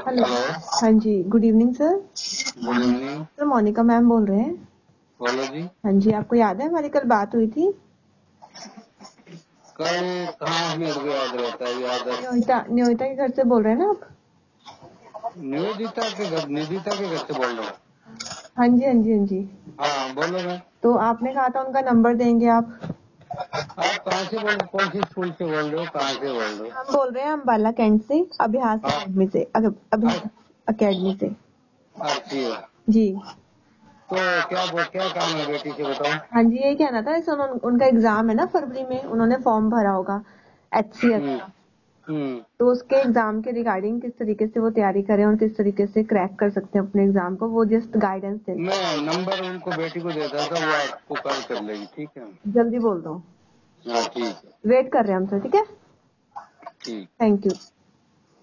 Hello. Hello. हाँ जी, good evening sir. Good evening. Sir Monika ma'am बोल रहे हैं। बोलो जी। हाँ जी, आपको याद है हमारी कल बात हुई थी? कल कहाँ मेरे को याद रहता है, याद है। न्योता के घर से बोल रहे हैं ना आप? निवेदिता के घर से बोल रहा हूँ। हाँ जी हाँ जी हाँ जी। हाँ बोलो ना। तो आपने कहा था उनका नंबर देंगे आप। आप कहाँ से बोल, कौन सी स्कूल से बोल रहे हो, कहाँ से बोल रहे हो? हम बोल रहे हैं अम्बाला कैंट से, अभ्यास हाँ। अकेडमी से। अभ्यास अकेडमी से। अच्छी है। जी। तो क्या काम है बेटी से बताओ। हाँ जी, यही कहना था। जैसे उनका एग्जाम है ना फरवरी में, उन्होंने फॉर्म भरा होगा HCS का। तो उसके एग्जाम के रिगार्डिंग किस तरीके से वो तैयारी करें और किस तरीके से क्रैक कर सकते हैं अपने एग्जाम को, वो जस्ट गाइडेंस दें। मैं नंबर उनको बेटी को देता था, वो आपको कॉल कर लेगी, ठीक है? जल्दी बोल दो। हाँ ठीक है। वेट कर रहे हैं हम सर, ठीक है? ठीक। Thank you.